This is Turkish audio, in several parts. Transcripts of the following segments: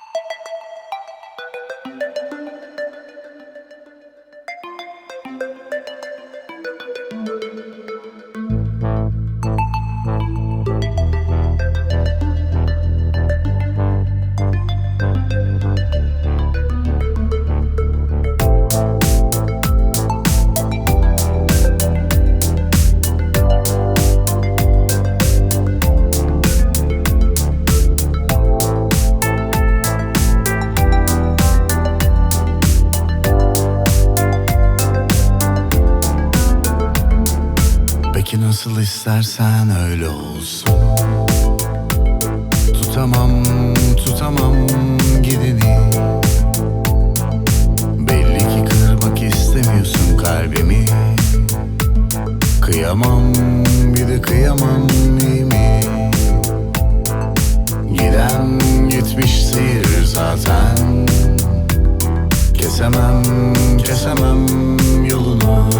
Peki nasıl istersen öyle olsun. Tutamam gideni. Belli ki kırmak istemiyorsun kalbimi. Kıyamam, bir de kıyamam iyi mi? Giden gitmiştir zaten. Kesemem yolunu.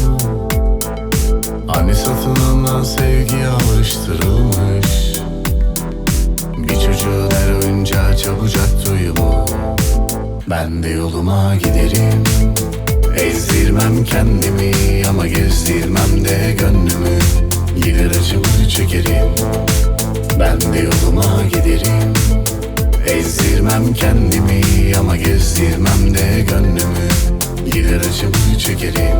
Hani satın alınan sevgiye alıştırılmış. Bir çocuğun her oyuncağı çabucak duyumu. Ben de yoluma giderim. Ezdirmem kendimi ama gezdirmem de gönlümü. Gider acımı çekerim. Ben de yoluma giderim. Ezdirmem kendimi ama gezdirmem de gönlümü. Gider acımı çekerim.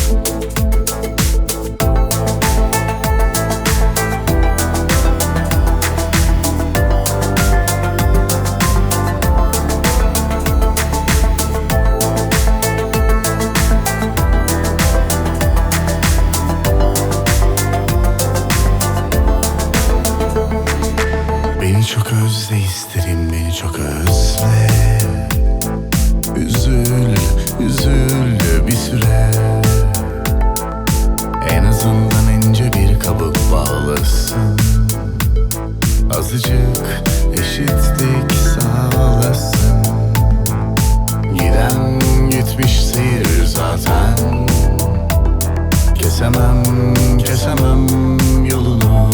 Beni çok özle isterim, beni çok özle. Üzül bir süre. En azından ince bir kabuk bağlasın. Azıcık eşitlik sağlasın. Giden gitmiştir zaten. Kesemem yolunu.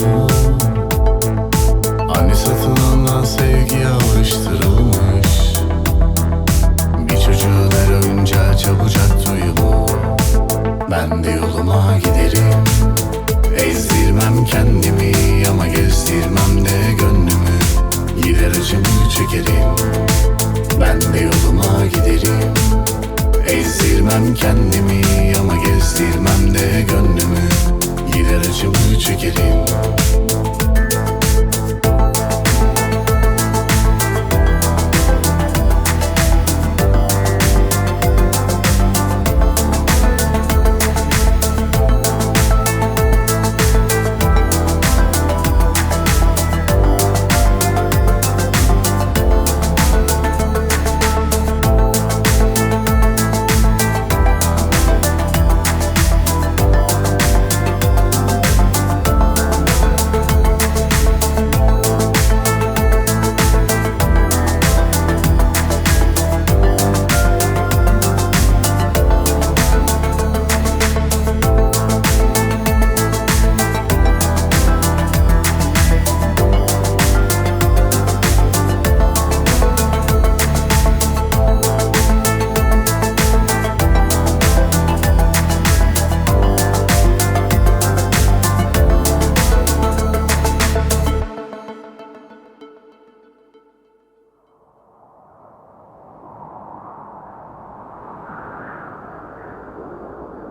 Hani satın alınan sevgiye alıştırılmış. Bir çocuğun her oyuncağı çabucak duyumu. Ben de yoluma giderim. Ezdirmem kendimi ama gezdirmem de gönlümü. Gider acımı çekerim. Ben de yoluma giderim. Ezdirmem kendimi ama gezdirmem de gönlümü. Gider acımı çekerim.